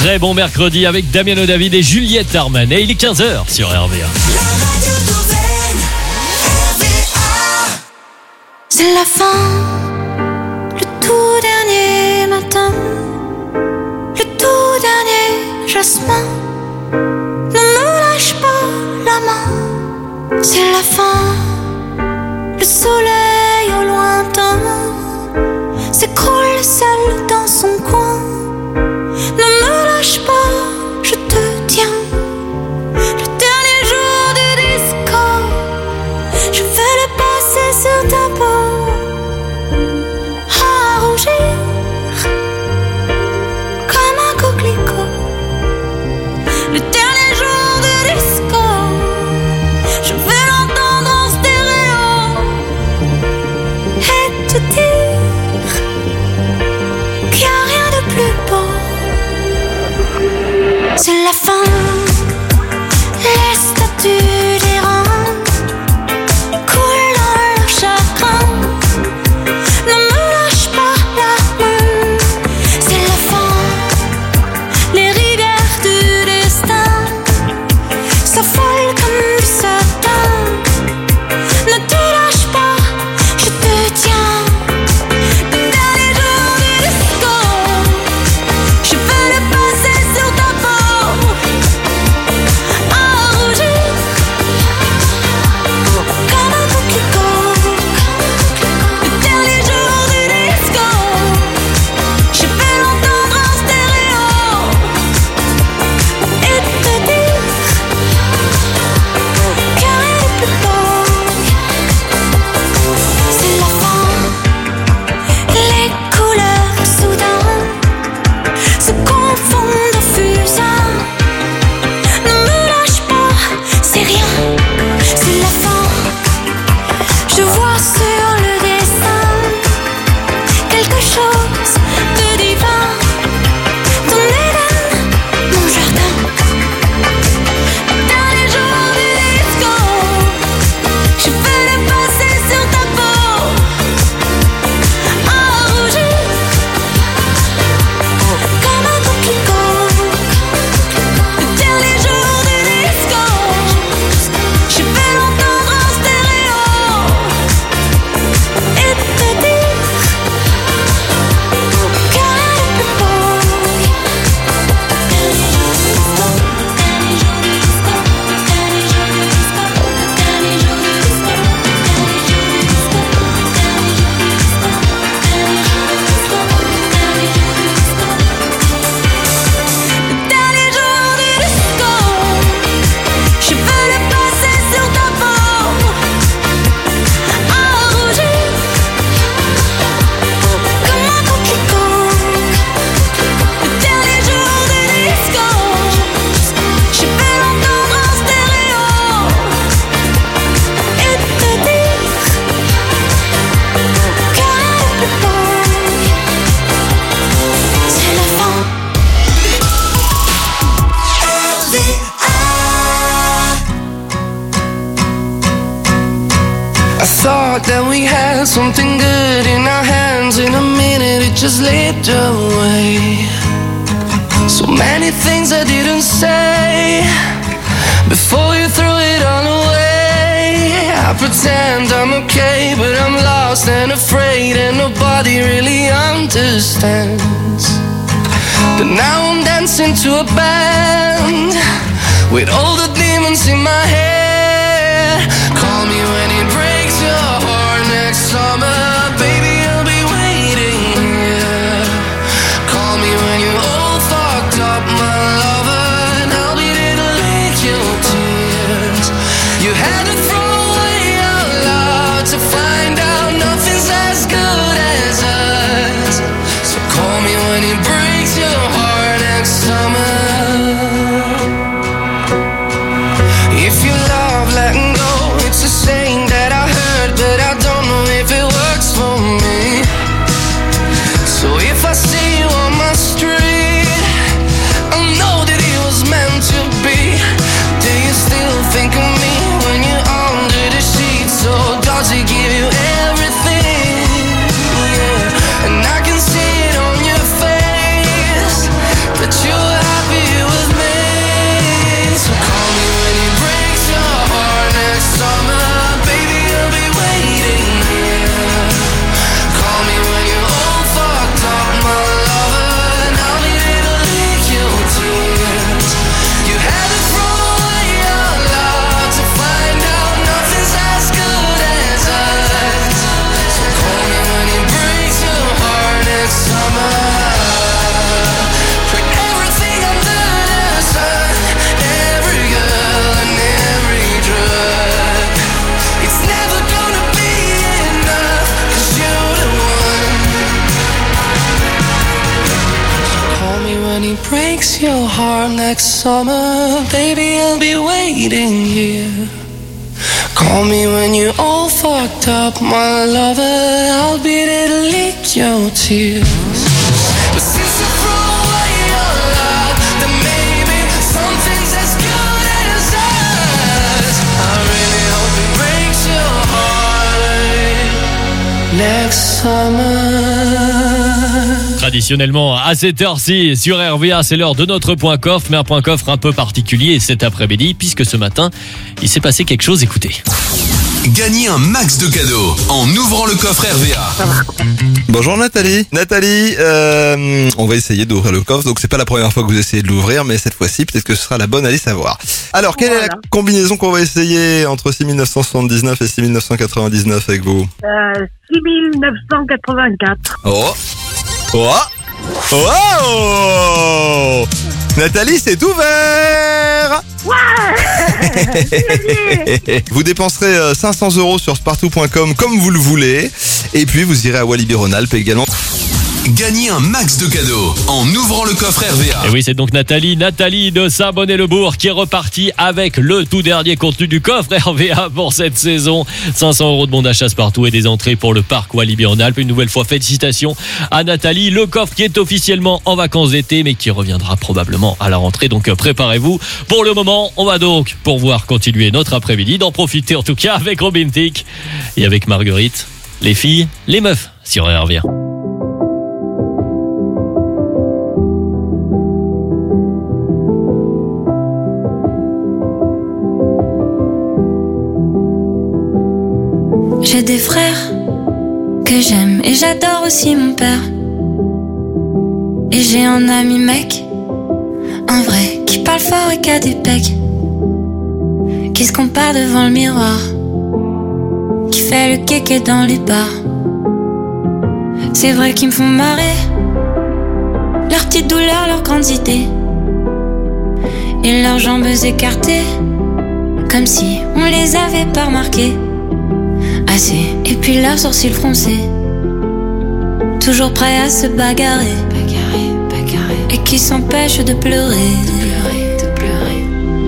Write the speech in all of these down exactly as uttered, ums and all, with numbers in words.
Très bon mercredi avec Damiano David et Juliette Armanet. Il est quinze heures sur R V A. C'est la fin, le tout dernier matin, le tout dernier jasmin. Ne me lâche pas la main. C'est la fin, le soleil au lointain s'écroule seul dans son coin. Ne me lâche pas, je te tiens. Le dernier jour du disco, je vais le passer sur ta peau. Le dernier jour de disco, je vais l'entendre en stéréo et te dire qu'il n'y a rien de plus beau. C'est la fin, les statues d'Iran coulent dans leur chagrin. Ne me lâche pas la main. C'est la fin, les rivières du destin s'affolent comme du satin. Ne te lâche pas, je te tiens. Le dernier jour du disco, je veux le passer sur ta peau, à rougir comme un coquelicot. Le dernier jour du disco, je vais l'entendre en stéréo et te dire qu'il n'y a rien de plus beau. C'est la fin, les couleurs soudain se confondent au fusain. Ne me lâche pas, c'est rien, c'est la fin. Je vois sur le dessin quelque chose de divin. Ton Éden, mon jardin. Le dernier jour du disco, je vais le passer sur ta peau, à rougir comme un coquelicot. Le dernier jour du disco, je vais l'entendre en stéréo et te dire qu'il n'y a rien de plus beau. Le dernier jour du disco, je veux le passer sur ta peau, à rougir comme un coquelicot. Le dernier jour du disco, je vais l'entendre en stéréo et te dire qu'il n'y a rien de plus beau. C'est la fin. I thought that we had something good in our hands. In a minute it just slipped away. So many things I didn't say before you threw it all away. I pretend I'm okay, but I'm lost and afraid, and nobody really understands. But now I'm dancing to a band with all the demons in my head. Call me when it breaks your heart next summer, baby, I'll be waiting here. Call me when you're all fucked up, my lover, and I'll be there to lick your tears. You had to throw away our love to find out nothing's as good as us. So call me when it breaks your heart next summer. If you love letting go, it's a saying that I heard, but I don't know if it works. breaks your heart next summer, baby, I'll be waiting here. Call me when you're all fucked up, my lover, I'll be there to lick your tears. But since you threw away your love, then maybe something's as good as us. I really hope it breaks your heart next summer. Traditionnellement, à cette heure-ci, sur R V A, c'est l'heure de notre point coffre, mais un point coffre un peu particulier cet après-midi, puisque ce matin, il s'est passé quelque chose, écoutez. Gagnez un max de cadeaux en ouvrant le coffre R V A. Bonjour Nathalie. Nathalie, euh, on va essayer d'ouvrir le coffre, donc c'est pas la première fois que vous essayez de l'ouvrir, mais cette fois-ci, peut-être que ce sera la bonne, allez savoir. Alors, quelle voilà. est la combinaison qu'on va essayer entre six mille neuf cent soixante-dix-neuf et six mille neuf cent quatre-vingt-dix-neuf avec vous? Euh, six mille neuf cent quatre-vingt-quatre. Oh Oh Oh Nathalie, c'est ouvert. Ouais. Vous dépenserez cinq cents euros sur spartou point com comme vous le voulez. Et puis vous irez à Walibi-Rhône-Alpes également. Gagnez un max de cadeaux en ouvrant le coffre R V A. Et oui, c'est donc Nathalie, Nathalie de Saint-Bonnet-le-Bourg qui est repartie avec le tout dernier contenu du coffre R V A pour cette saison. cinq cents euros de bon d'achat partout et des entrées pour le parc Walibi-Rhône-Alpes. Une nouvelle fois, félicitations à Nathalie. Le coffre qui est officiellement en vacances d'été, mais qui reviendra probablement à la rentrée. Donc préparez-vous. Pour le moment, on va donc, pour pouvoir continuer notre après-midi, d'en profiter en tout cas avec Robin Thicke et avec Marguerite. Les filles, les meufs sur R V A. J'ai des frères que j'aime et j'adore aussi mon père. Et j'ai un ami mec, un vrai, qui parle fort et qui a des pecs, qui se compare devant le miroir, qui fait le kéké dans les bars. C'est vrai qu'ils me font marrer, leurs petites douleurs, leurs grandes idées, et leurs jambes écartées, comme si on les avait pas remarquées. Assez, et puis leurs sourcils froncés, toujours prêts à se bagarrer, bagarrer, bagarrer, et qui s'empêchent de pleurer, de pleurer, de pleurer.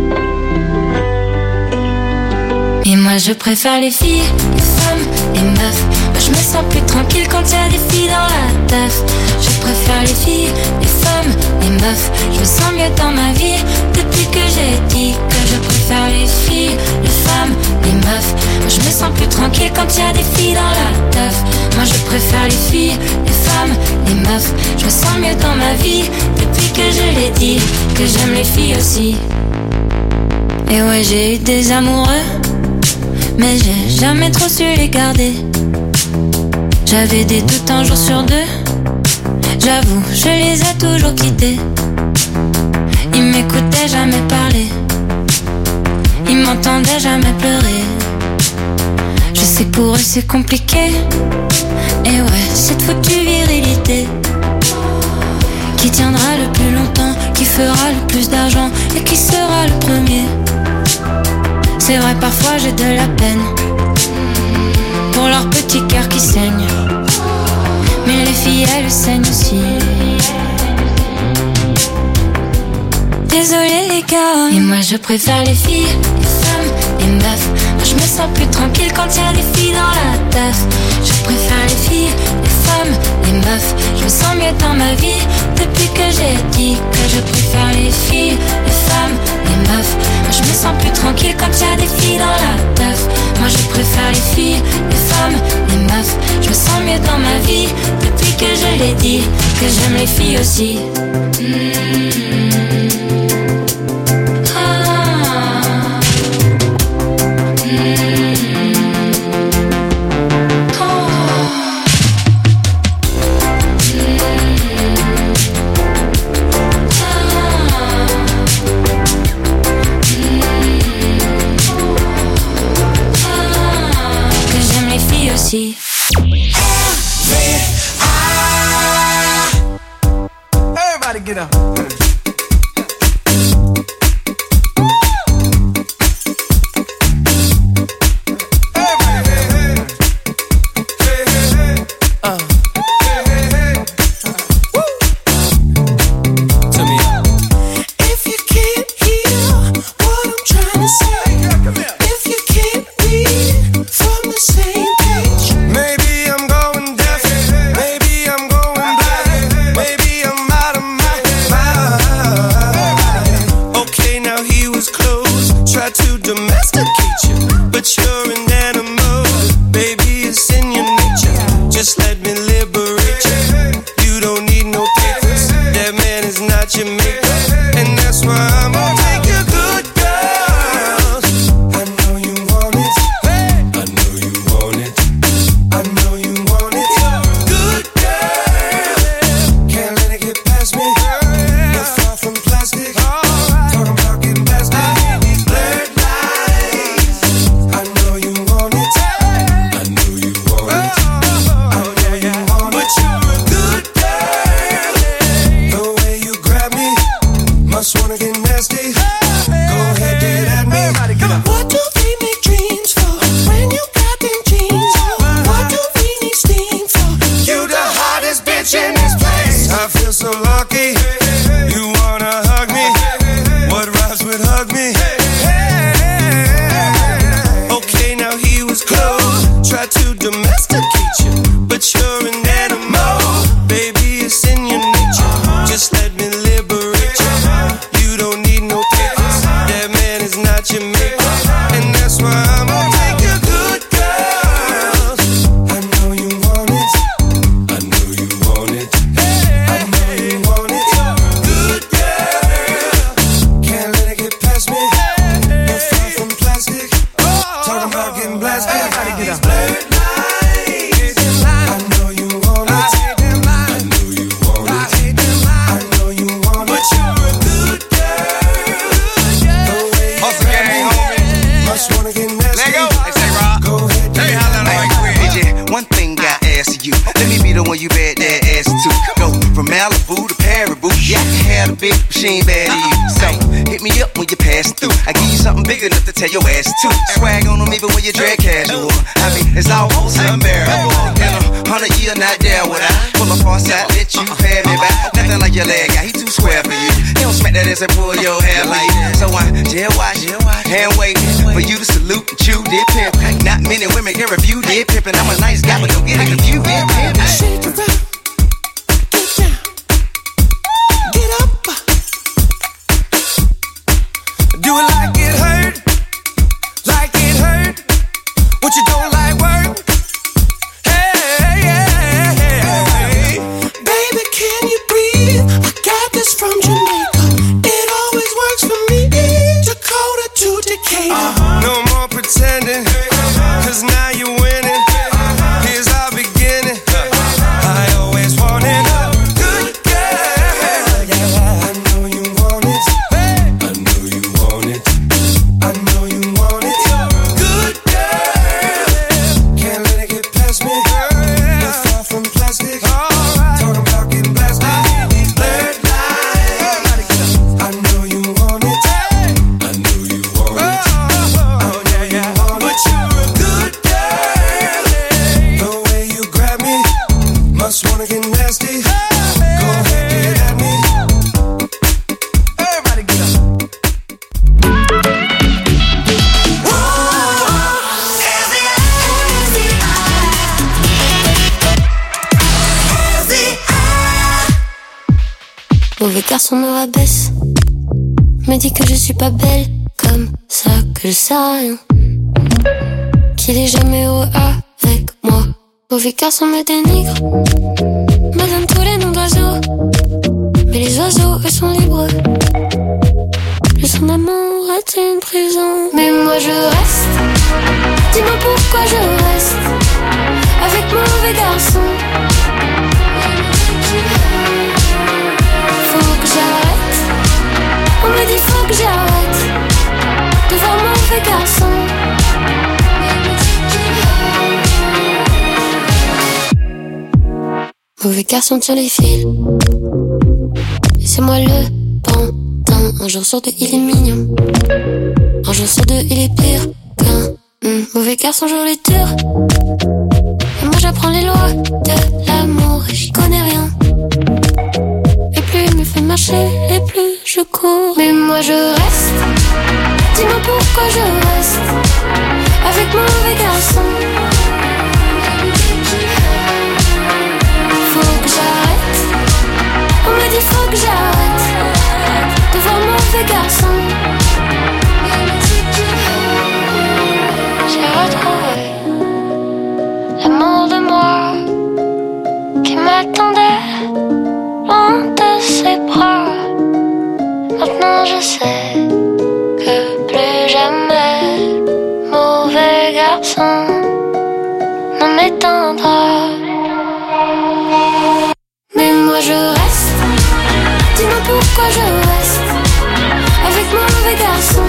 Et moi je préfère les filles, les femmes, les meufs. Moi je me sens plus tranquille quand y'a des filles dans la teuf. Je préfère les filles, les femmes, les meufs. Je me sens mieux dans ma vie depuis que j'ai dit que je préfère les filles, les femmes, les meufs. Moi je me sens plus tranquille quand y'a des filles dans la teuf. Moi je préfère les filles, les femmes, les meufs. Je me sens mieux dans ma vie depuis que je l'ai dit que j'aime les filles aussi. Et ouais, j'ai eu des amoureux, mais j'ai jamais trop su les garder. J'avais des doutes un jour sur deux, j'avoue, je les ai toujours quittés. Ils m'écoutaient jamais parler, ils m'entendaient jamais pleurer. Je sais que pour eux c'est compliqué, et ouais, cette foutue virilité qui tiendra le plus longtemps, qui fera le plus d'argent et qui sera le premier. C'est vrai, parfois j'ai de la peine pour leur petit cœur qui saigne, mais les filles elles saignent aussi. Désolé les gars, et moi je préfère les filles, les femmes, les meufs. Moi je me sens plus tranquille quand y'a des filles dans la teuf. Je préfère les filles, les femmes, les meufs. Je me sens mieux dans ma vie depuis que j'ai dit que je préfère les filles, les femmes, les meufs. Moi je me sens plus tranquille quand y'a des filles dans la teuf. Moi je préfère les filles, les femmes, les meufs. Je me sens mieux dans ma vie depuis que je l'ai dit que j'aime les filles aussi. Mmh. Everybody get up. wanna get nasty? Go ahead, get at me. What do we make dreams for when you got them jeans on? What do we need steam for? You the hottest bitch in this place. I feel so lucky. You wanna hug me? What rhymes with hug me? Okay, now he was close. Tried to domesticate you, but you're an animal. Baby, it's in your nature. Just let me liberate you. You don't need no papers. That man is not your maker. And that's why I'm gonna take your good girls. I know you want it. I know you want it. I know you want it. Good girl. Can't let it get past me. You're far from plastic. Talking about getting blasted. These blurred lines. I know you want it. I know you want it. I know you want it. But you're a good girl. The way you grab me, must wanna get nasty. Let go. Hey, say Rob. Go ahead, Hey, get holla at like me. quick. D J, one thing I ask you. Let me be the one you bet that ass to. Go from Malibu to Paribu. Yeah, I can have a bitch, but she ain't bad to you. So hit me up when you pass through. I give you something big enough to tell your ass to. Swag on them even when you drag casual. I mean, it's almost unbearable. In a hundred year, not there would I pull up on side, let you pay me back. Nothing like your leg guy, he too square for you. He don't smack that ass and pull your hair like that. So I jail watch, hand waiting for you to salute and chew did pimp. Not many women can review did pimp, and I'm a nice guy, but don't get it confused. Did pimp. Shake it around, get down, get up. Do it like it hurt, like it hurt. What you don't like work? Hey, hey, hey, hey. Baby, can you breathe? I got this from Jamaica. It always works for me. Dakota to Decatur. Uh-huh. No more pretending, cause now you're winning. Here's our beginning. I always wanted a good girl. I know you want it. I know you want it. I know you want it. Good girl. Can't let it get past me. You're far from plastic. Talking about getting blasted. These blurred lines. I know you want it. I know you want it. I know you want it. But you're a good girl. The way you grab me, must wanna get nasty. Go ahead, get at me. Everybody get up. Mauvais garçon me rabaisse, me dit que je suis pas belle, comme ça que je sais rien, qu'il est jamais heureux avec moi. Mauvais garçon me dénigre, me donne tous les noms d'oiseaux, mais les oiseaux eux sont libres. Le son d'amour est une prison, mais moi je reste. Dis-moi pourquoi je reste avec mauvais garçon. Faut que j'arrête. On me dit faut que j'arrête de voir mauvais garçon. Mauvais garçon sur les fils. Et c'est moi le pantin. Un jour sur deux il est mignon. Un jour sur deux il est pire qu'un mm, mauvais garçon joue les tours. Et moi j'apprends les lois de l'amour et j'y connais rien. Et plus il me fait marcher et plus je cours. Mais moi je reste. Dis-moi pourquoi je reste avec mon mauvais garçon. Faut que j'arrête. On me dit faut que j'arrête de voir mon mauvais garçon. J'ai retrouvé l'amour de moi qui m'attendait loin de ses bras. Maintenant je sais que plus jamais mauvais garçon ne m'étendra. Mais moi je reste. Dis-moi pourquoi je reste avec mon mauvais garçon.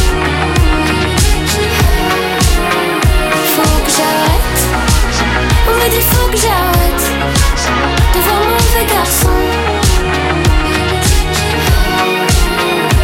Faut que j'arrête. On me dit faut que j'arrête de voir mon mauvais garçon.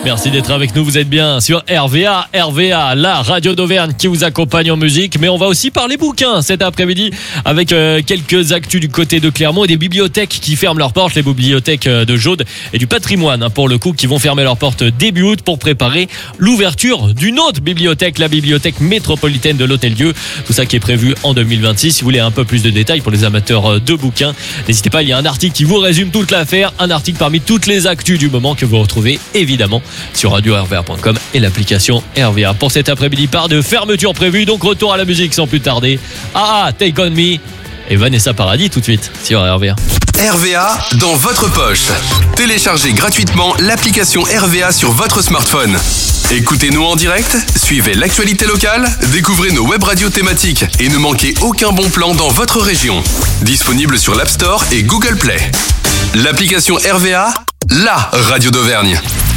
Merci d'être avec nous, vous êtes bien sur R V A, R V A, la radio d'Auvergne qui vous accompagne en musique, mais on va aussi parler bouquins cet après-midi avec euh, quelques actus du côté de Clermont et des bibliothèques qui ferment leurs portes, les bibliothèques de Jaude et du patrimoine hein, pour le coup qui vont fermer leurs portes début août pour préparer l'ouverture d'une autre bibliothèque, la bibliothèque métropolitaine de l'Hôtel-Dieu, tout ça qui est prévu en deux mille vingt-six. Si vous voulez un peu plus de détails pour les amateurs de bouquins, n'hésitez pas, il y a un article qui vous résume toute l'affaire, un article parmi toutes les actus du moment que vous retrouvez évidemment sur radio r v a point com et l'application R V A. Pour cet après-midi, part de fermeture prévue, donc retour à la musique sans plus tarder. Ah ah, Take On Me et Vanessa Paradis tout de suite sur R V A. R V A dans votre poche. Téléchargez gratuitement l'application R V A sur votre smartphone. Écoutez-nous en direct, suivez l'actualité locale, découvrez nos web radios thématiques et ne manquez aucun bon plan dans votre région. Disponible sur l'App Store et Google Play. L'application R V A, la radio d'Auvergne.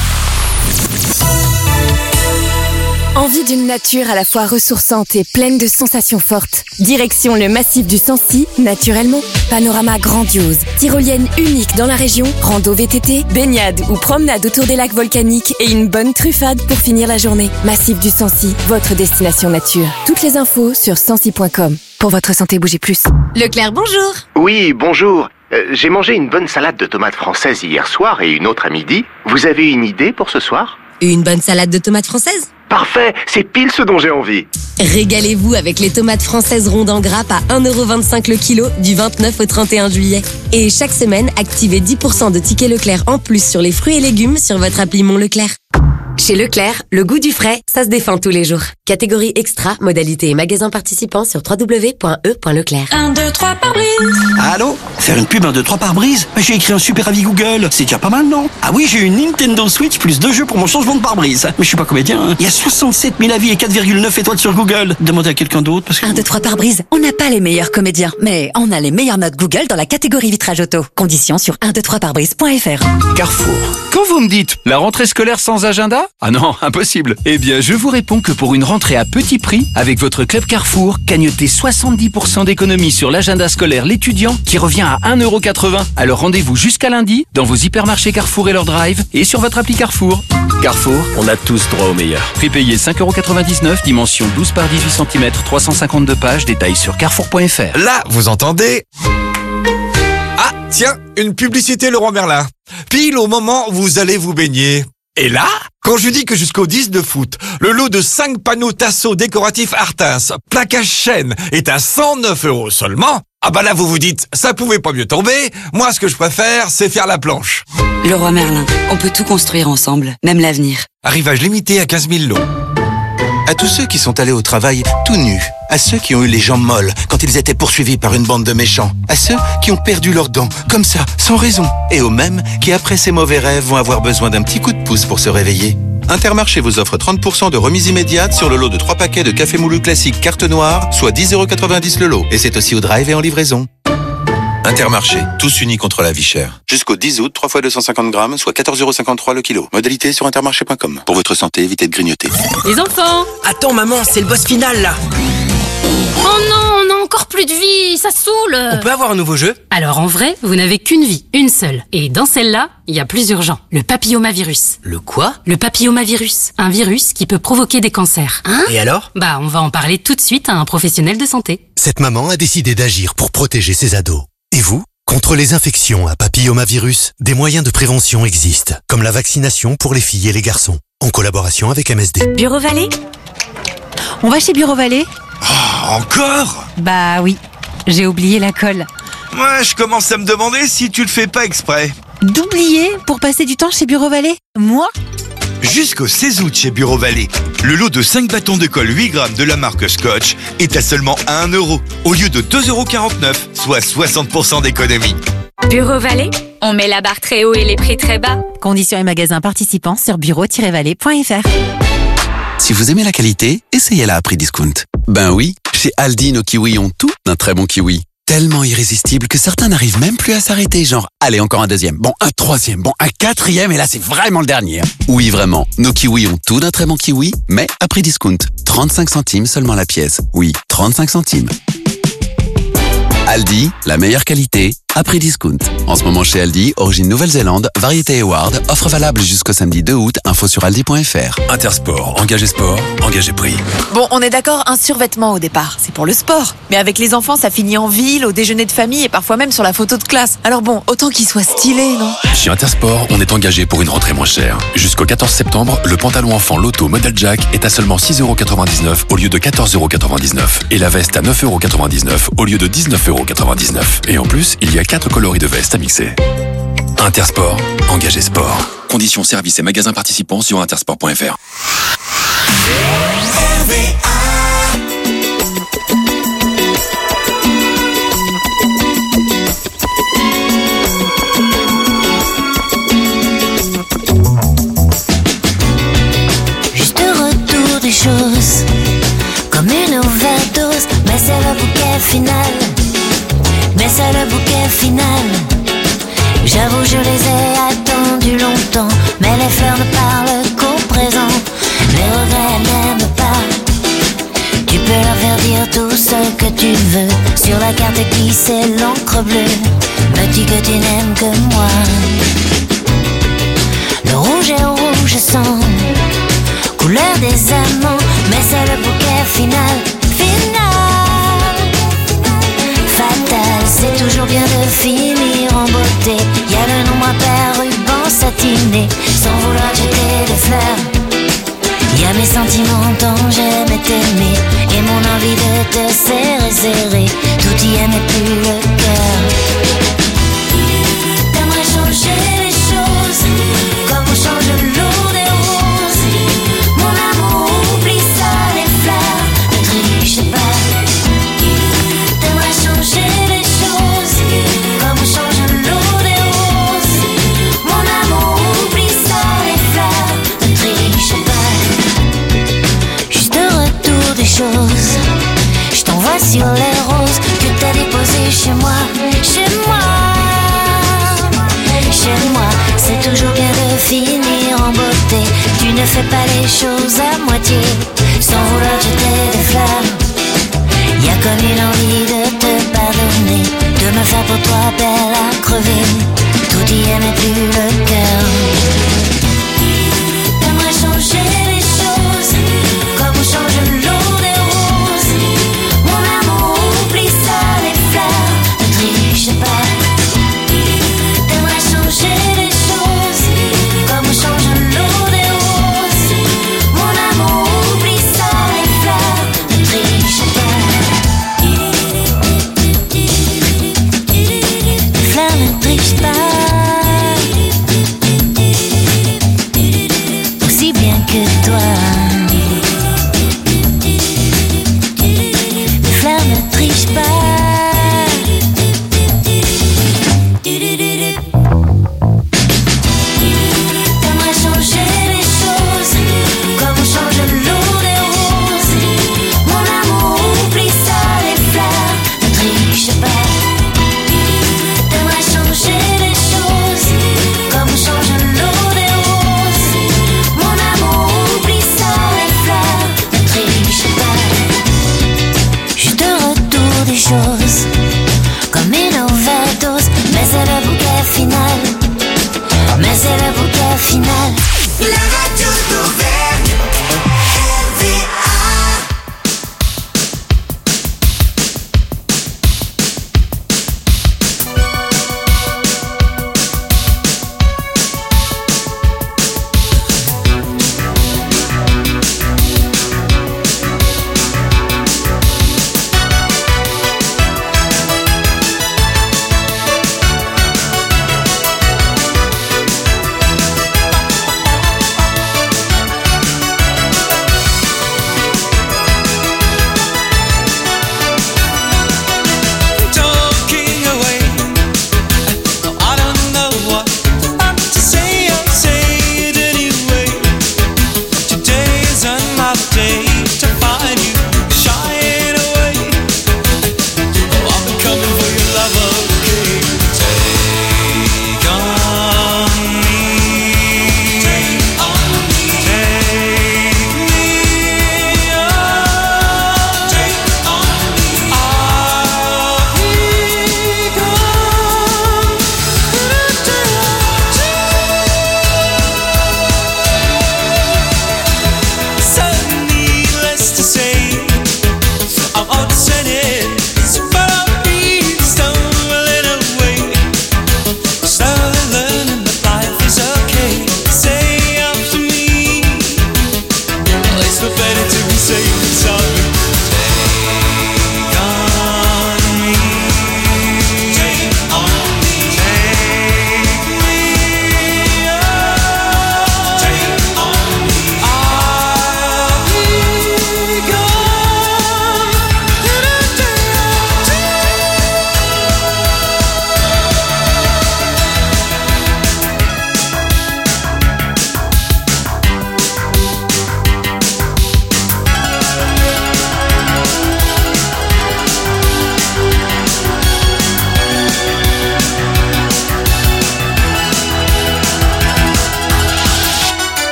Envie d'une nature à la fois ressourçante et pleine de sensations fortes. Direction le massif du Sancy, naturellement. Panorama grandiose, tyrolienne unique dans la région, rando V T T, baignade ou promenade autour des lacs volcaniques et une bonne truffade pour finir la journée. Massif du Sancy, votre destination nature. Toutes les infos sur sancy point com. Pour votre santé, bougez plus. Leclerc, bonjour. Oui, bonjour. Euh, j'ai mangé une bonne salade de tomates françaises hier soir et une autre à midi. Vous avez une idée pour ce soir ? Une bonne salade de tomates françaises ? Parfait, c'est pile ce dont j'ai envie. Régalez-vous avec les tomates françaises rondes en grappe à un euro vingt-cinq le kilo du vingt-neuf au trente et un juillet. Et chaque semaine, activez dix pour cent de tickets Leclerc en plus sur les fruits et légumes sur votre appli Mon Leclerc. Chez Leclerc, le goût du frais, ça se défend tous les jours. Catégorie extra, modalité et magasin participant sur w w w point e point leclerc. un, deux, trois par brise. Allô ? Faire une pub un, deux, trois par brise ? J'ai écrit un super avis Google. C'est déjà pas mal, non ? Ah oui, j'ai eu une Nintendo Switch plus deux jeux pour mon changement de pare-brise. Mais je suis pas comédien, hein. Il y a soixante-sept mille avis et quatre virgule neuf étoiles sur Google. Demandez à quelqu'un d'autre parce que... un, deux, trois par brise. On n'a pas les meilleurs comédiens, mais on a les meilleures notes Google dans la catégorie vitrage auto. Conditions sur un, deux, trois par brise point f r. Carrefour. Quand vous me dites la rentrée scolaire sans agenda ? Ah non, impossible. Eh bien, je vous réponds que pour une rentrée à petit prix, avec votre club Carrefour, cagnotez soixante-dix pour cent d'économie sur l'agenda scolaire l'étudiant qui revient à un euro quatre-vingts. Alors rendez-vous jusqu'à lundi dans vos hypermarchés Carrefour et leur drive et sur votre appli Carrefour. Carrefour, on a tous droit au meilleur. Prix payé cinq euros quatre-vingt-dix-neuf, dimension douze par dix-huit centimètres, trois cent cinquante-deux pages, détails sur carrefour point f r. Là, vous entendez ? Ah, tiens, une publicité Leroy Merlin. Pile au moment où vous allez vous baigner. Et là, quand je dis que jusqu'au dix de foot, le lot de cinq panneaux Tasso décoratifs Artins, plaquage chêne, est à cent neuf euros seulement, ah bah là vous vous dites, ça pouvait pas mieux tomber, moi ce que je préfère, c'est faire la planche. Leroy Merlin, on peut tout construire ensemble, même l'avenir. Arrivage limité à quinze mille lots. À tous ceux qui sont allés au travail tout nus, à ceux qui ont eu les jambes molles quand ils étaient poursuivis par une bande de méchants, à ceux qui ont perdu leurs dents, comme ça, sans raison, et aux mêmes qui, après ces mauvais rêves, vont avoir besoin d'un petit coup de pouce pour se réveiller. Intermarché vous offre trente pour cent de remise immédiate sur le lot de trois paquets de café moulu classique carte noire, soit dix euros quatre-vingt-dix le lot. Et c'est aussi au drive et en livraison. Intermarché, tous unis contre la vie chère. Jusqu'au dix août, trois fois deux cent cinquante grammes, soit quatorze euros cinquante-trois le kilo. Modalité sur intermarché point com. Pour votre santé, évitez de grignoter. Les enfants ! Attends maman, c'est le boss final là. Oh non, on a encore plus de vie, ça saoule. On peut avoir un nouveau jeu ? Alors en vrai, vous n'avez qu'une vie, une seule. Et dans celle-là, il y a plus urgent. Le papillomavirus. Le quoi ? Le papillomavirus. Un virus qui peut provoquer des cancers. Hein ? Et alors ? Bah, on va en parler tout de suite à un professionnel de santé. Cette maman a décidé d'agir pour protéger ses ados. Et vous ? Contre les infections à papillomavirus, des moyens de prévention existent, comme la vaccination pour les filles et les garçons, en collaboration avec M S D. Bureau Vallée ? On va chez Bureau Vallée ? Oh, encore ? Bah oui, j'ai oublié la colle. Moi, je commence à me demander si tu le fais pas exprès. D'oublier pour passer du temps chez Bureau Vallée ? Moi ? Jusqu'au seize août chez Bureau Vallée, le lot de cinq bâtons de colle huit grammes de la marque Scotch est à seulement un euro, au lieu de deux euros quarante-neuf, soit soixante pour cent d'économie. Bureau Vallée, on met la barre très haut et les prix très bas. Conditions et magasins participants sur bureau tiret vallée point f r. Si vous aimez la qualité, essayez-la à prix discount. Ben oui, chez Aldi, nos kiwis ont tout d'un très bon kiwi. Tellement irrésistible que certains n'arrivent même plus à s'arrêter, genre, allez, encore un deuxième, bon, un troisième, bon, un quatrième, et là, c'est vraiment le dernier. Oui, vraiment, nos kiwis ont tout d'un très bon kiwi, mais à prix discount. trente-cinq centimes seulement la pièce. Oui, trente-cinq centimes. Aldi, la meilleure qualité, à prix discount. En ce moment chez Aldi, origine Nouvelle-Zélande, variété Eward, offre valable jusqu'au samedi deux août, info sur aldi point fr. Intersport, engagé sport, engagé prix. Bon, on est d'accord, un survêtement au départ, c'est pour le sport. Mais avec les enfants, ça finit en ville, au déjeuner de famille et parfois même sur la photo de classe. Alors bon, autant qu'il soit stylé, non? Chez Intersport, on est engagé pour une rentrée moins chère. Jusqu'au quatorze septembre, le pantalon enfant Lotto modèle Jack est à seulement six euros quatre-vingt-dix-neuf au lieu de quatorze euros quatre-vingt-dix-neuf. Et la veste à neuf euros quatre-vingt-dix-neuf au lieu de dix-neuf euros quatre-vingt-dix-neuf. Et en plus, il y a quatre coloris de veste à mixer. Intersport, engagé sport. Conditions, services et magasins participants sur intersport point fr. Juste retour des choses, comme une overdose, mais c'est le bouquet final. Mais c'est le bouquet final. J'avoue, je les ai attendus longtemps, mais les fleurs ne parlent qu'au présent. Les regrets n'aiment pas. Tu peux leur faire dire tout ce que tu veux. Sur la carte glissée l'encre bleue, me dis que tu n'aimes que moi. Le rouge est rouge sang, couleur des amants, mais c'est le bouquet final. Final, fatal, c'est toujours bien de finir en beauté. Y a le nombre impair, ruban satiné, sans vouloir jeter des fleurs. Y a mes sentiments dont j'aimais t'aimer, et mon envie de te serrer, serrer. Tout y est mais plus le cœur. T'aimerais changer les choses, comme on change l'eau des roses. Mon amour, oublie ça, les fleurs, ne triche pas. T'aimerais changer les choses, comme on change l'eau des roses. Mon amour, oublie ça, les fleurs, ne triche pas. Juste retour des choses, je t'envoie sur les roses que t'as déposées chez moi, chez moi. Chez moi, c'est toujours bien de finir en beauté. Tu ne fais pas les choses à moitié, sans vouloir jeter des fleurs. Y a comme une envie de te pardonner, de me faire pour toi belle à crever. Tout y est mais plus le cœur. T'aimerais changer les choses, comme on change l'eau des roses. Mon amour, oublie ça, les fleurs, ne triche pas. T'aimerais changer les choses, comme on change l'eau des roses. Mon amour, oublie ça, les fleurs, ne triche pas. Les fleurs ne trichent pas.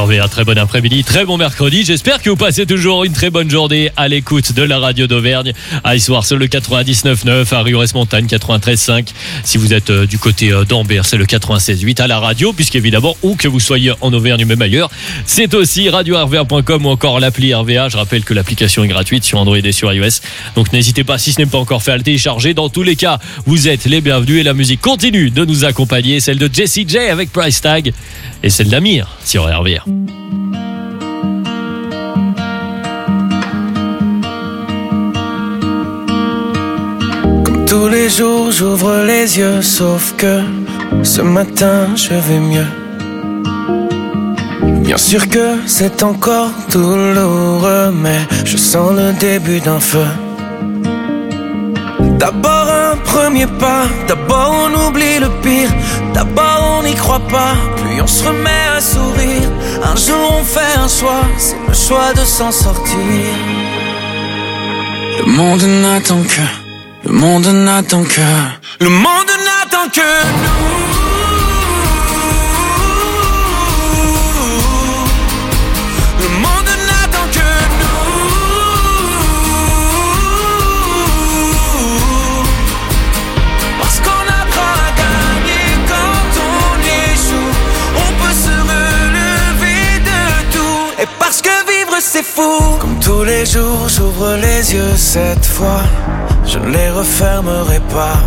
R V A, très bon après-midi, très bon mercredi. J'espère que vous passez toujours une très bonne journée à l'écoute de la radio d'Auvergne. À Issoire, c'est le quatre-vingt-dix-neuf neuf, à Riorès-Montagne, quatre-vingt-treize cinq. Si vous êtes euh, du côté euh, d'Ambert, c'est le quatre-vingt-seize huit à la radio, puisqu'évidemment, où que vous soyez en Auvergne ou même ailleurs, c'est aussi radio r v a point com ou encore l'appli R V A. Je rappelle que l'application est gratuite sur Android et sur iOS. Donc n'hésitez pas, si ce n'est pas encore fait, à le télécharger. Dans tous les cas, vous êtes les bienvenus et la musique continue de nous accompagner. Celle de Jessie J avec Price Tag et celle d'Amir sur R V A. Comme tous les jours, j'ouvre les yeux, sauf que ce matin, je vais mieux. Bien sûr que c'est encore douloureux, mais je sens le début d'un feu. D'abord un premier pas, d'abord on oublie le pire, d'abord on n'y croit pas, puis on se remet à sourire. Un jour on fait un choix, c'est le choix de s'en sortir. Le monde n'attend que, le monde n'attend que, le monde n'attend que nous. Parce que vivre c'est fou. Comme tous les jours j'ouvre les yeux, cette fois je ne les refermerai pas.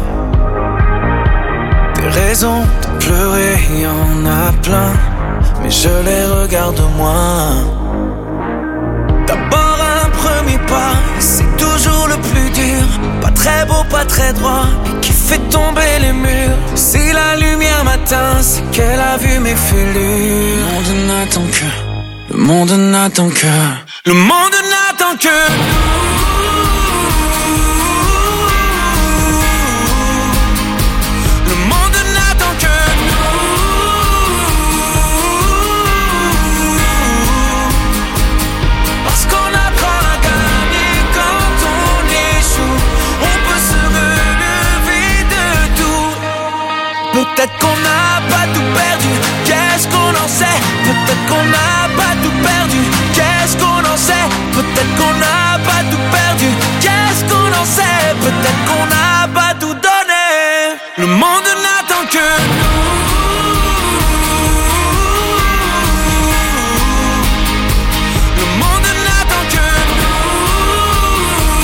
Des raisons de pleurer, il y en a plein, mais je les regarde moins. D'abord un premier pas, c'est toujours le plus dur. Pas très beau, pas très droit, et qui fait tomber les murs. Si la lumière m'atteint, c'est qu'elle a vu mes fêlures. Le monde n'attend que, le monde n'attend que, le monde n'attend que nous. Le monde n'attend que nous. Parce qu'on apprend à gagner quand on échoue. On peut se relever de tout. Peut-être qu'on n'a pas tout perdu, qu'est-ce qu'on en sait? Peut-être qu'on n'a pas tout perdu, qu'est-ce qu'on en sait? Peut-être qu'on n'a pas tout perdu, qu'est-ce qu'on en sait? Peut-être qu'on n'a pas tout donné. Le monde n'attend que nous. Le monde n'attend que nous.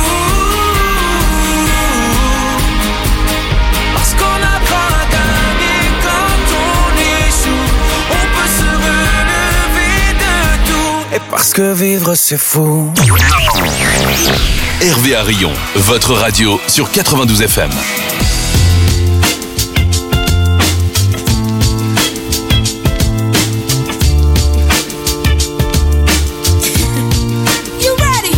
Parce qu'on apprend à gagner quand on échoue. On peut se relever de tout. Et parce que vivre c'est fou. R V A Rion, votre radio sur quatre-vingt-douze F M. You ready?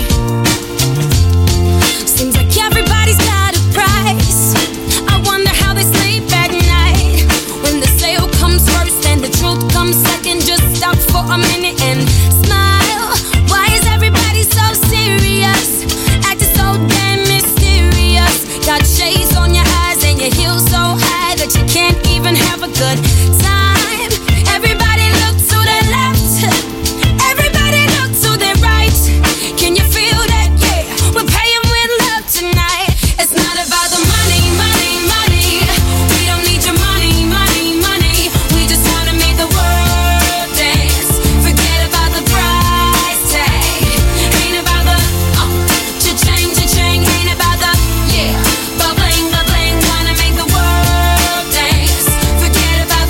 Seems like everybody's got a price. I wonder how they sleep at night. When the sale comes first and the truth comes second, just stop for a minute and smile. Why is everybody so serious? Acting so damn mysterious. Got shades on your eyes and your heels so high that you can't even have a good time. Everybody look to their left. Everybody look to their right. Can you feel that? Yeah, we're paying with love tonight. It's not about the money, money, money. We don't need your money, money, money. We just wanna make the world dance. Forget about the price tag. Ain't about the oh, cha-ching, cha-ching. Ain't about the yeah, but bling, but bling. Wanna make the world dance. Forget about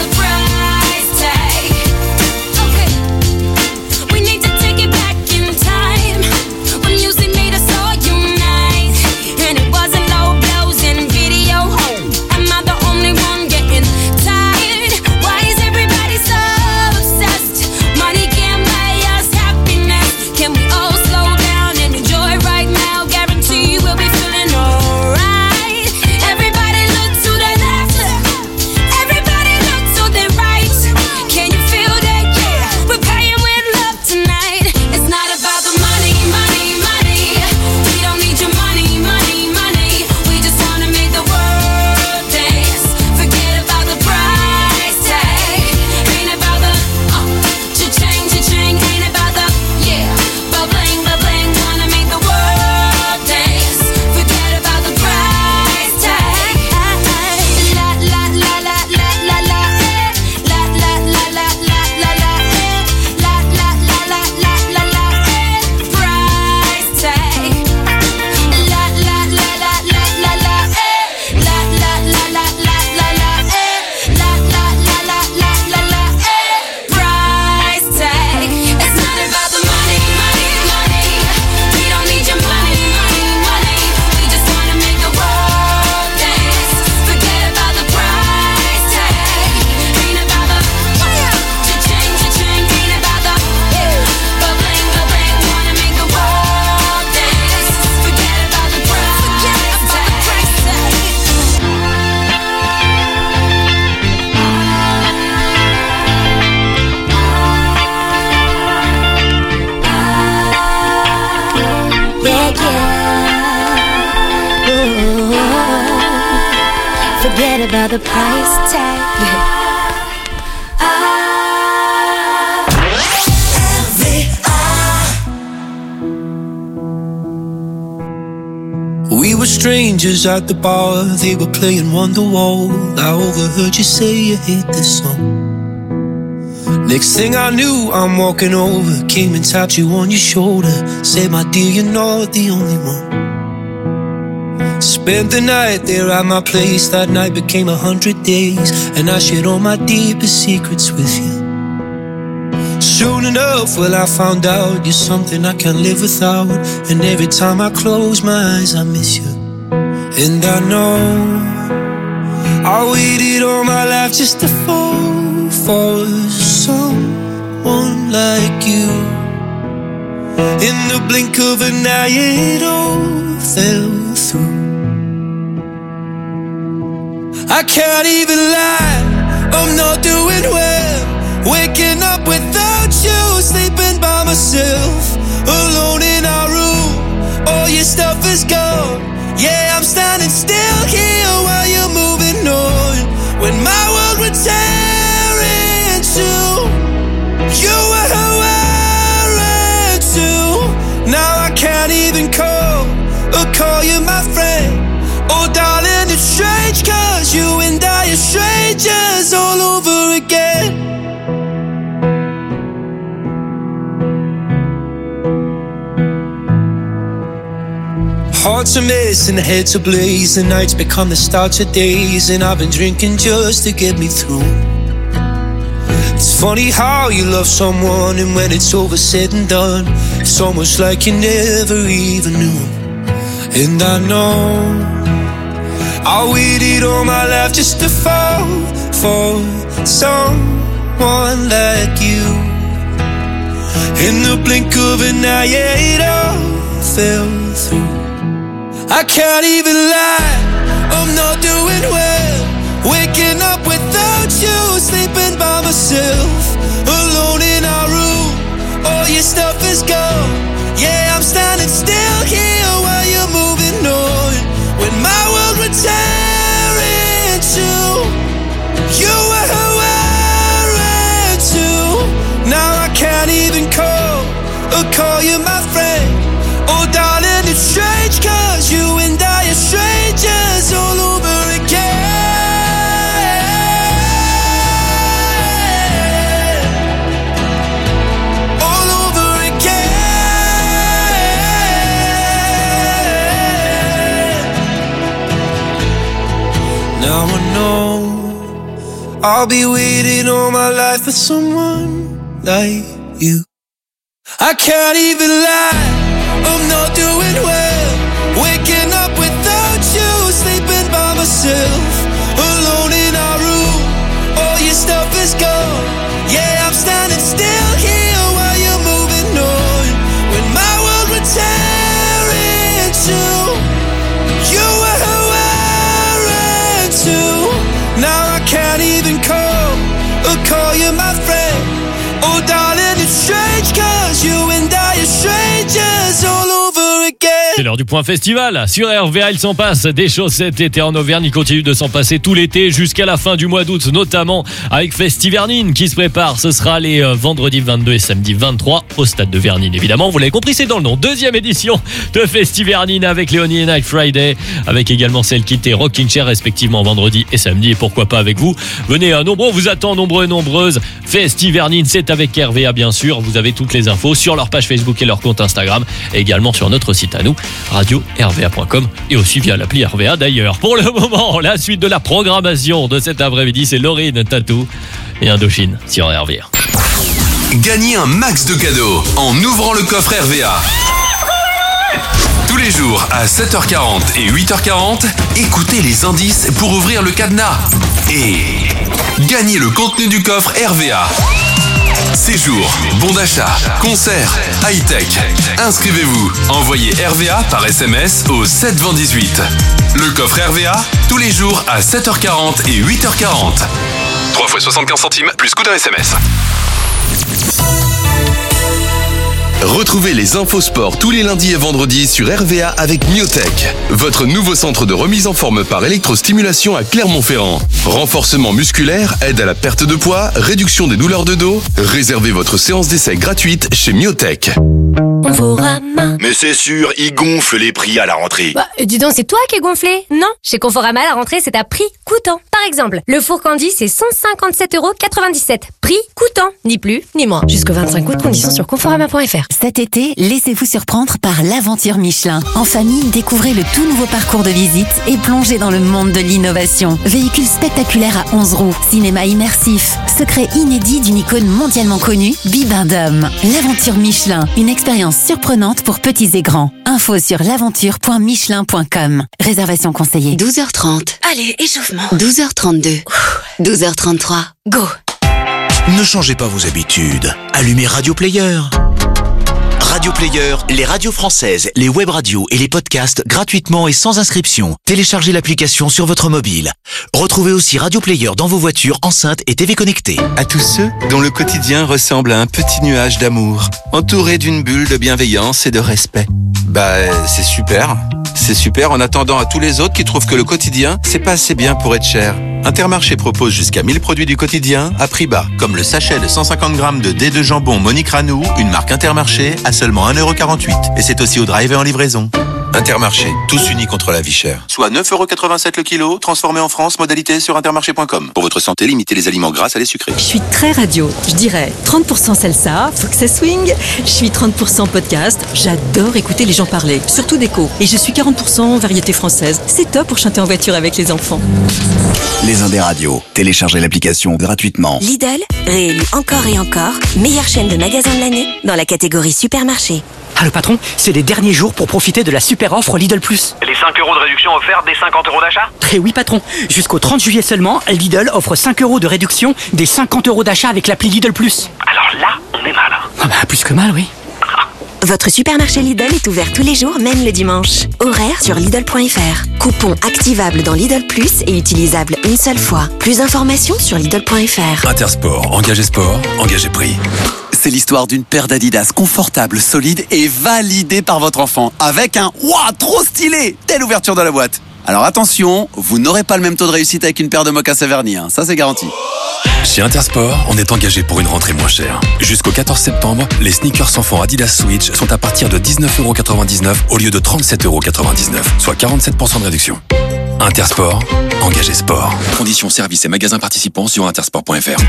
without the price tag. We were strangers at the bar, they were playing Wonderwall. I overheard you say you hate this song. Next thing I knew, I'm walking over, came and tapped you on your shoulder. Said, my dear, you're not the only one. Spent the night there at my place, that night became a hundred days. And I shared all my deepest secrets with you. Soon enough, well, I found out you're something I can't live without. And every time I close my eyes, I miss you. And I know I waited all my life just to fall for someone like you. In the blink of an eye, it all fell through. I can't even lie, I'm not doing well. Waking up without you, sleeping by myself, alone in our room. All your stuff is gone. Yeah, I'm standing still here while you're moving on. When my world would tear in two, you were wearing two. Now I can't even call or call you my friend. Oh darling, it's strange, cause you and I are strangers all over again. Hearts are mess and heads ablaze. The nights become the start of days, and I've been drinking just to get me through. It's funny how you love someone, and when it's over said and done, it's almost like you never even knew. And I know I waited all my life just to fall for someone like you. In the blink of an eye, it all fell through. I can't even lie, I'm not doing well. Waking up without you, sleeping by myself, alone in our room. All your stuff is gone. Yeah, I'm standing still here while you're moving on. When my world would tear in two, you were wearing two. Now I can't even call or call you my friend. Oh darling, it's strange, cause you and I are strangers all over again. All over again. Now I know I'll be waiting all my life for someone like you. I can't even lie, I'm not doing well. Waking up without you, sleeping by myself, alone in our room. All your stuff is gone. Yeah, I'm standing still here while you're moving on. When my world would tear in two, you were wearing two. Now I can't even call or call you my friend. Oh darling, it's strange, cause you and I are strangers all over again. C'est l'heure du point festival. Sur R V A, il s'en passe des choses cet été en Auvergne. Il continue de s'en passer tout l'été jusqu'à la fin du mois d'août, notamment avec Festivernine qui se prépare. Ce sera les euh, vendredis vingt-deux et samedi vingt-trois au stade de Vernine, évidemment. Vous l'avez compris, c'est dans le nom. Deuxième édition de Festivernine avec Léonie et Night Friday, avec également celle qui était Rockin' Chair, respectivement vendredi et samedi. Et pourquoi pas avec vous. Venez à nombreux, on vous attend nombreux et nombreuses. Festivernine, c'est avec R V A, bien sûr. Vous avez toutes les infos sur leur page Facebook et leur compte Instagram, et également sur notre site à nous, radio r v a point com, et aussi via l'appli R V A d'ailleurs. Pour le moment, la suite de la programmation de cet après-midi, c'est Laurine, Tatou et Indochine sur R V A. Gagnez un max de cadeaux en ouvrant le coffre R V A. Tous les jours à sept heures quarante et huit heures quarante, écoutez les indices pour ouvrir le cadenas et gagnez le contenu du coffre R V A. Séjour, bon d'achat, concert, high-tech. Inscrivez-vous. Envoyez R V A par S M S au sept vingt dix-huit. Le coffre R V A, tous les jours à sept heures quarante et huit heures quarante. trois fois soixante-quinze centimes plus coût d'un S M S. Retrouvez les infos sport tous les lundis et vendredis sur R V A avec Myotech, votre nouveau centre de remise en forme par électrostimulation à Clermont-Ferrand. Renforcement musculaire, aide à la perte de poids, réduction des douleurs de dos. Réservez votre séance d'essai gratuite chez Myotech. Conforama. Mais c'est sûr, ils gonflent les prix à la rentrée. Bah, dis donc, c'est toi qui es gonflé. Non, chez Conforama, la rentrée, c'est à prix coûtant. Par exemple, le four Candy, c'est cent cinquante-sept euros quatre-vingt-dix-sept. Prix coûtant, ni plus, ni moins. Jusqu'au vingt-cinq août, conditions sur conforama point f r. Cet été, laissez-vous surprendre par l'aventure Michelin. En famille, découvrez le tout nouveau parcours de visite et plongez dans le monde de l'innovation. Véhicule spectaculaire à onze roues, cinéma immersif, secret inédit d'une icône mondialement connue, Bibendum. L'aventure Michelin, une expérience surprenante pour petits et grands. Info sur l'aventure point michelin point com. Réservation conseillée. douze heures trente. Allez, échauffement. douze heures trente-deux. douze heures trente-trois. Go. Ne changez pas vos habitudes. Allumez Radio Player. Radio Player, les radios françaises, les web radios et les podcasts gratuitement et sans inscription. Téléchargez l'application sur votre mobile. Retrouvez aussi Radio Player dans vos voitures, enceintes et T V connectées. À tous ceux dont le quotidien ressemble à un petit nuage d'amour, entouré d'une bulle de bienveillance et de respect. Bah, c'est super. C'est super en attendant à tous les autres qui trouvent que le quotidien, c'est pas assez bien pour être cher. Intermarché propose jusqu'à mille produits du quotidien à prix bas, comme le sachet de cent cinquante grammes de dés de jambon Monique Ranou, une marque Intermarché, à seulement un euro quarante-huit. Et c'est aussi au drive et en livraison. Intermarché, tous unis contre la vie chère. Soit neuf euros quatre-vingt-sept le kilo, transformé en France, modalité sur intermarché point com. Pour votre santé, limitez les aliments gras à les sucrés. Je suis très radio, je dirais trente pour cent salsa, faut que ça swing. Je suis trente pour cent podcast, j'adore écouter les gens parler, surtout d'écho. Et je suis quarante pour cent variété française. C'est top pour chanter en voiture avec les enfants. Les Indés Radio, téléchargez l'application gratuitement. Lidl, réélu encore et encore, meilleure chaîne de magasins de l'année dans la catégorie supermarché. Ah le patron, c'est les derniers jours pour profiter de la super offre Lidl Plus. Les cinq euros de réduction offerts des cinquante euros d'achat? Eh oui patron, jusqu'au trente juillet seulement, Lidl offre cinq euros de réduction des cinquante euros d'achat avec l'appli Lidl Plus. Alors là, on est mal. Ah bah plus que mal, oui. Votre supermarché Lidl est ouvert tous les jours, même le dimanche. Horaire sur Lidl point f r. Coupon activable dans Lidl Plus et utilisable une seule fois. Plus d'informations sur Lidl point f r. Intersport, engagez sport, engagez prix. C'est l'histoire d'une paire d'Adidas confortable, solide et validée par votre enfant. Avec un « Ouah, trop stylé !» Telle ouverture de la boîte. Alors attention, vous n'aurez pas le même taux de réussite avec une paire de mocassins vernis, hein. Ça c'est garanti. Chez Intersport, on est engagé pour une rentrée moins chère. Jusqu'au quatorze septembre, les sneakers enfants Adidas Switch sont à partir de dix-neuf euros quatre-vingt-dix-neuf au lieu de trente-sept euros quatre-vingt-dix-neuf, soit quarante-sept pour cent de réduction. Intersport, engagé sport. Conditions, services et magasins participants sur intersport point f r.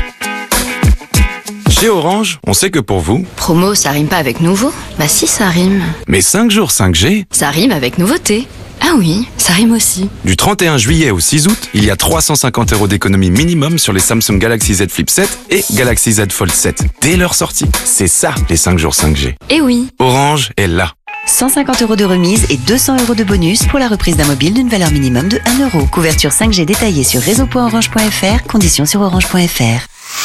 Chez Orange, on sait que pour vous... Promo, ça rime pas avec nouveau? Bah si, ça rime. Mais cinq jours cinq G... Ça rime avec nouveauté. Ah oui, ça rime aussi. Du trente et un juillet au six août, il y a trois cent cinquante euros d'économie minimum sur les Samsung Galaxy Z Flip sept et Galaxy Z Fold sept. Dès leur sortie. C'est ça, les cinq jours cinq G. Eh oui. Orange est là. cent cinquante euros de remise et deux cents euros de bonus pour la reprise d'un mobile d'une valeur minimum de un euro. Couverture cinq G détaillée sur réseau point orange point f r. Conditions sur orange point f r.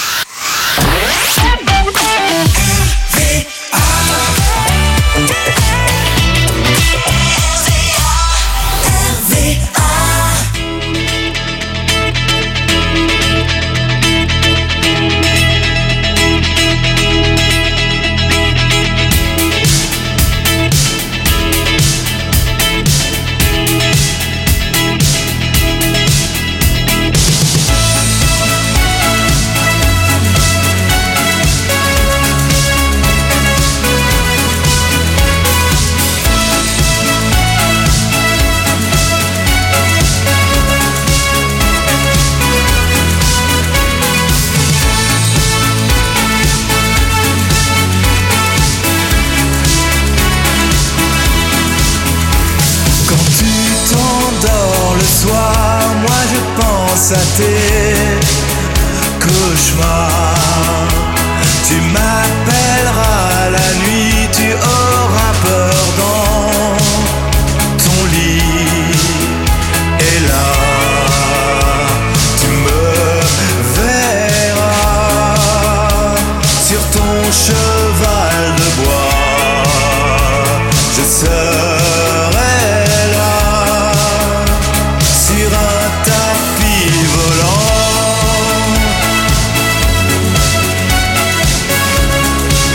À tes cauchemars, tu m'appelleras la nuit, tu auras peur dans ton lit, et là tu me verras sur ton cheval de bois, je serai là sur un tapis volant.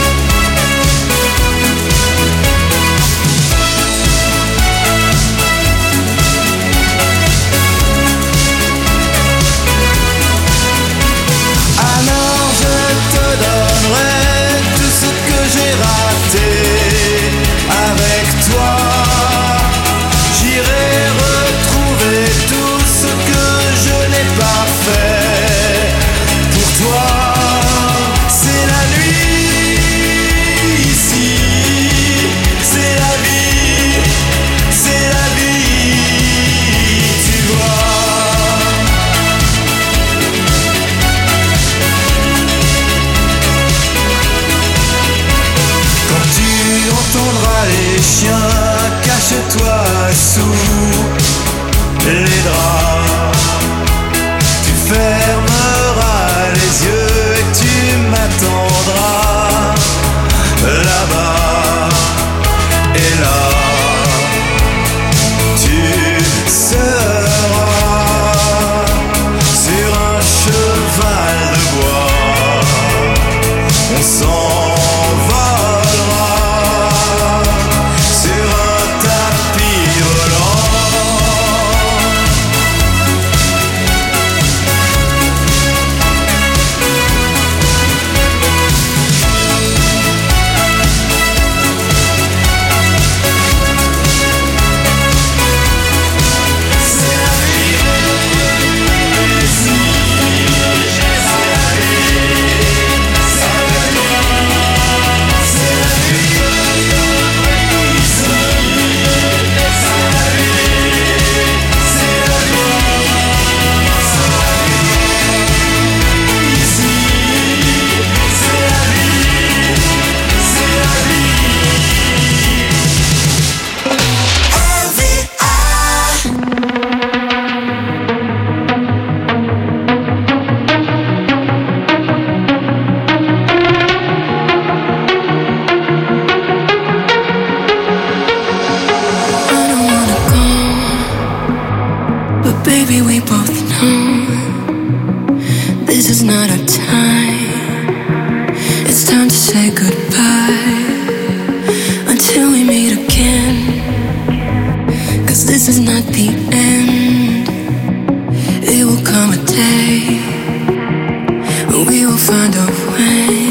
is not our time. It's time to say goodbye until we meet again. Cause this is not the end. It will come a day when we will find a way.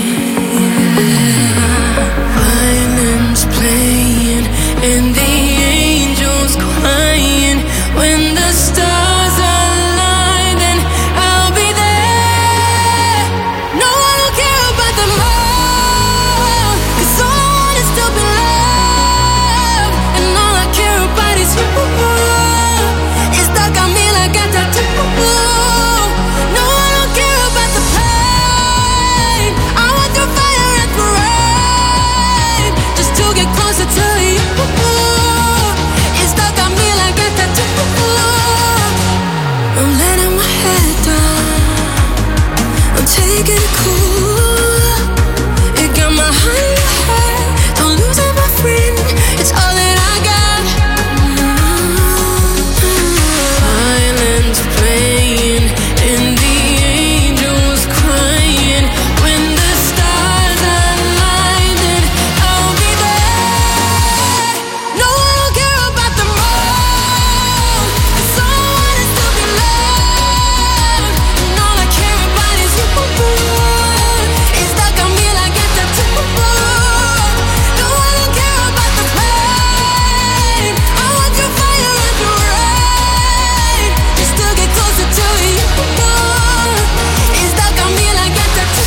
Violins playing and the angels crying. When the stars align, then I'll be there. No, I don't care about the more, cause all I want is to be loved. And all I care about is you. It's stuck on me like a tattoo. No, I don't care about the pain. I want through fire and through rain, just to get closer to you. It's stuck on me like a tattoo. I'm letting my head down, I'm taking it cool. You got my heart in your head, don't lose it, my friend. It's all that I got. Violins playing and the angels crying. When the stars align, then I'll be there. No, I don't care about the more, cause all I want is to be loved. And all I care about is you. It's stuck on me like a tattoo. No, I don't care about the pain. I want through fire and through rain, just to get closer to you. It's stuck on me like a tattoo.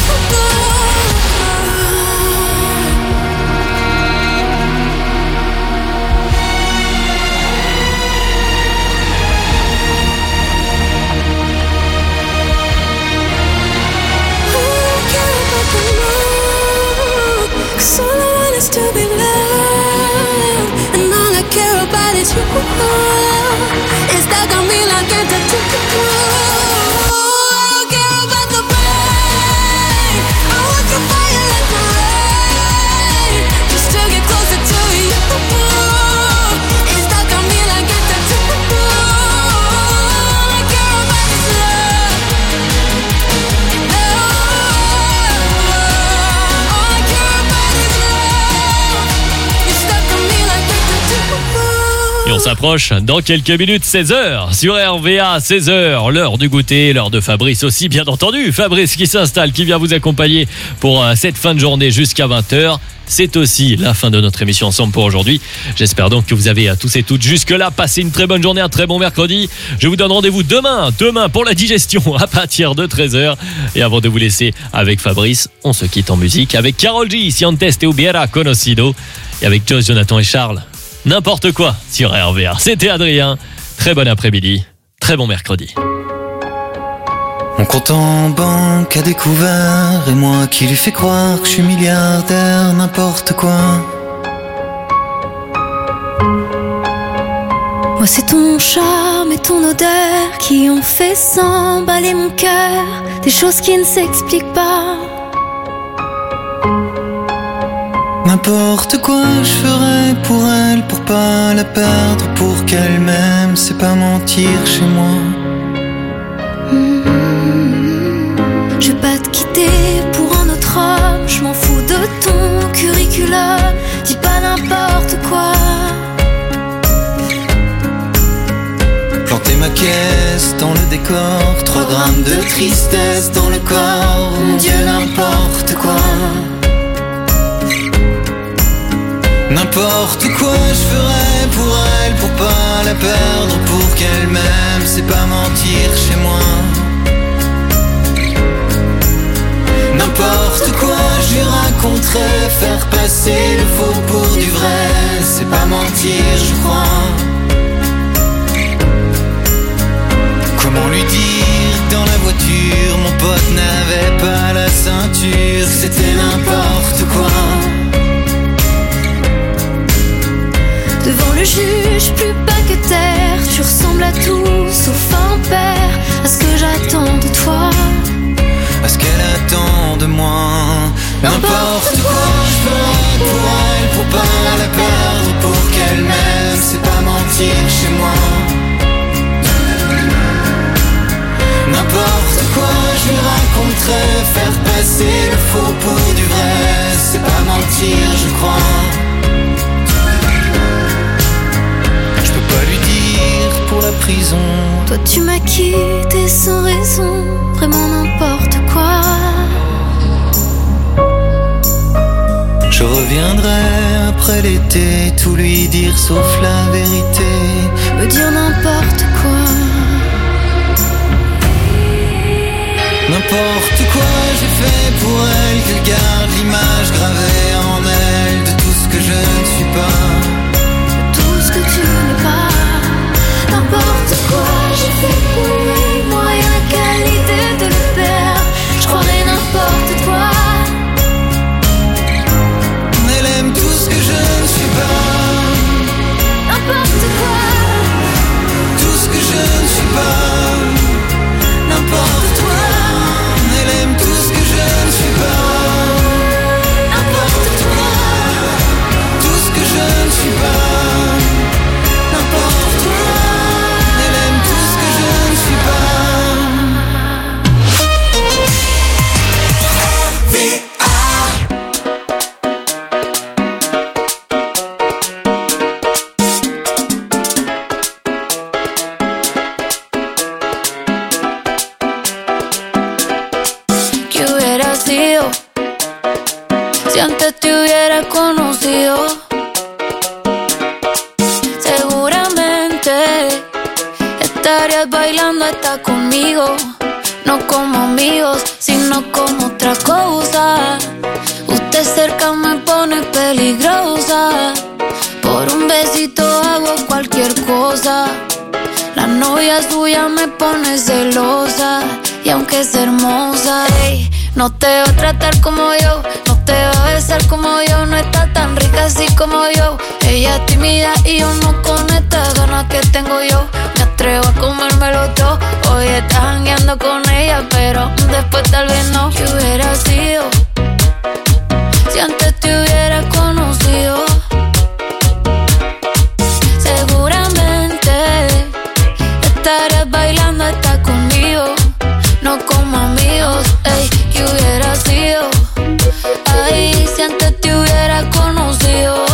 Cause all I want is to be loved, and all I care about is you. It's stuck on me like a tattoo. I don't care about the pain. I want through fire and through rain, just to get closer to you. It's stuck on me like a tattoo. All I care about is love. All I care about is love. It's stuck on me like a tattoo. Et on s'approche dans quelques minutes, seize heures sur R V A, seize heures, l'heure du goûter, l'heure de Fabrice aussi, bien entendu. Fabrice qui s'installe, qui vient vous accompagner pour euh, cette fin de journée jusqu'à vingt heures. C'est aussi la fin de notre émission ensemble pour aujourd'hui. J'espère donc que vous avez euh, tous et toutes jusque-là passé une très bonne journée, un très bon mercredi. Je vous donne rendez-vous demain, demain pour la digestion à partir de treize heures. Et avant de vous laisser avec Fabrice, on se quitte en musique avec Karol G, Si antes te hubiera conocido, et avec Joss, Jonathan et Charles. N'importe quoi sur R V A. C'était Adrien. Très bon après-midi, très bon mercredi. Mon compte en banque a découvert, et moi qui lui fais croire que je suis milliardaire, n'importe quoi. Moi c'est ton charme et ton odeur qui ont fait s'emballer mon cœur, des choses qui ne s'expliquent pas. N'importe quoi je ferais pour elle, pour pas la perdre, pour qu'elle m'aime, c'est pas mentir chez moi. Mmh. Je vais pas te quitter pour un autre homme, je m'en fous de ton curriculum, dis pas n'importe quoi. Planter ma caisse dans le décor, trois grammes de tristesse dans le corps, mon Dieu n'importe quoi. N'importe quoi je ferais pour elle, pour pas la perdre, pour qu'elle m'aime, c'est pas mentir chez moi. N'importe quoi je lui raconterais, faire passer le faux pour du vrai, c'est pas mentir je crois. Comment lui dire que dans la voiture mon pote n'avait pas la ceinture, c'était n'importe quoi. Devant le juge, plus pas que terre, tu ressembles à tout sauf un père, à ce que j'attends de toi, à ce qu'elle attend de moi. N'importe quoi je ferais pour elle, pour pas la perdre, pour qu'elle m'aime, c'est pas mentir chez moi. N'importe quoi je lui raconte passer le faux pour du vrai, c'est pas mentir, je crois. Je peux pas lui dire pour la prison. Toi tu m'as quitté sans raison, vraiment n'importe quoi. Je reviendrai après l'été, tout lui dire sauf la vérité. Me dire n'importe quoi. N'importe quoi j'ai fait pour elle, qu'elle garde l'image gravée en elle de tout ce que je ne suis pas, de tout ce que tu n'es pas. N'importe quoi j'ai fait pour elle, moi et la qualité de le faire. Je croirais n'importe quoi. Elle aime tout ce que je ne suis pas. N'importe quoi. Tout ce que je ne suis pas. N'importe quoi. Elle aime tout ce que je ne suis pas. N'importe quoi. Tout ce que je ne suis pas. N'importe quoi. Elle aime tout ce que je ne suis pas. Si antes te hubiera conocido, seguramente estarías bailando hasta conmigo. No como amigos, sino como otra cosa. Usted cerca me pone peligrosa. Por un besito hago cualquier cosa. La novia suya me pone celosa. Y aunque es hermosa, ey, no te va a tratar como yo, no te va a besar como yo, no está tan rica así como yo. Ella es tímida y yo no con estas ganas que tengo yo. Me atrevo a comérmelo todo. Hoy estás jangueando con ella, pero después tal vez no. ¿Qué hubiera sido si antes te hubiera conocido? Seguramente estarías bailando hasta conmigo. No como amigos, ey, ¿qué hubiera sido? Ay, si antes te hubiera conocido.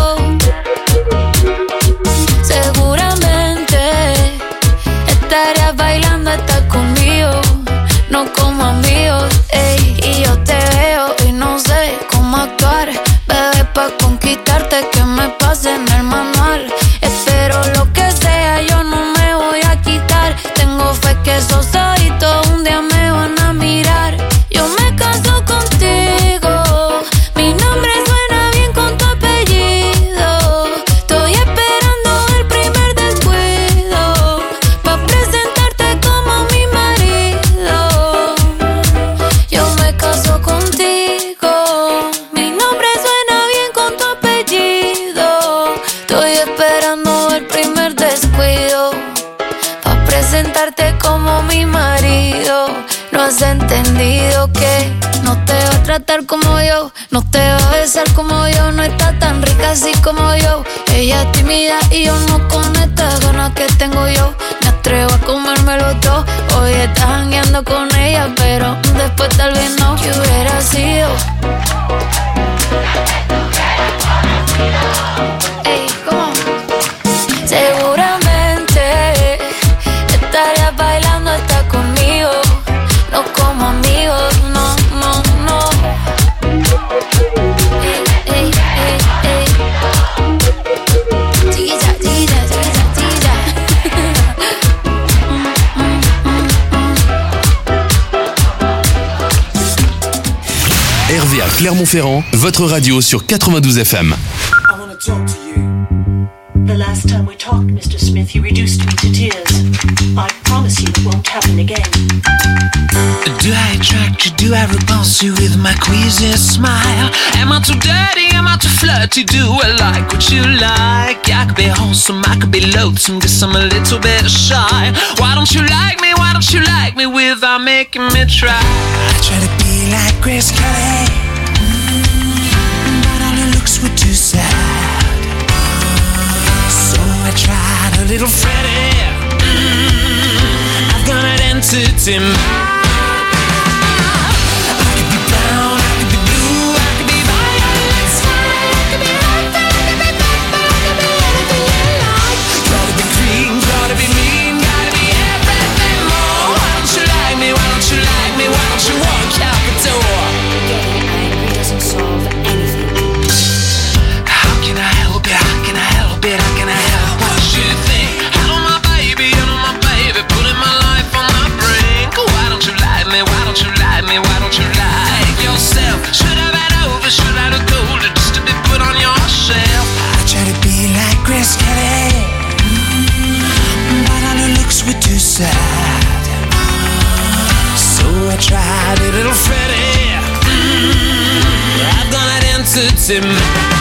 Seguramente estarías bailando hasta conmigo. No como amigos, ey, y yo te veo y no sé cómo actuar. Bebé, pa' conquistarte que me pase en el manual. Espero lo que sea, yo no me voy a quitar. Tengo fe que esos ojitos un día me van a mirar. Yo me caso contigo, mi nombre suena bien con tu apellido. Estoy esperando el primer descuido pa' presentarte como mi marido. Yo me caso contigo, mi nombre suena bien con tu apellido. Estoy esperando el primer descuido pa' presentarte como mi marido. No has entendido que no te va a tratar como yo, no te va a besar como yo, no está tan rica así como yo. Ella es tímida y yo no con estas ganas que tengo yo. Me atrevo a comérmelo todo. Hoy estás jangueando con ella, pero después tal vez no. ¿Qué hubiera sido? Ey, ¿cómo? Seguramente estarías bailando hasta conmigo. No como amigos, no, no, no. Ey, ey, ey, ey. Chiquilla, chiquilla, chiquilla, chiquilla. R V A Clermont-Ferrand, votre radio sur quatre-vingt-douze F M. I want to talk to you. The last time we talked, Mister Smith, you reduced me to tears. I promise you it won't happen again. Do I attract you? Do I repulse you with my queasy smile? Am I too dirty? Am I too flirty? Do I like what you like? I could be wholesome, I could be loathsome, guess I'm a little bit shy. Why don't you like me? Why don't you like me without making me try? I try to be like Grace Kelly, mm, but all her looks were too sad. So I tried a little Freddie. Mm, I've got an entity mind. I could be brown like me? Why don't you like me? Why don't you like yourself? Should have had over, should have had gold just to be put on your shelf. I try to be like Grace Kelly, but all her looks were too sad. So I tried a little Freddie. Mm, I've gone identity.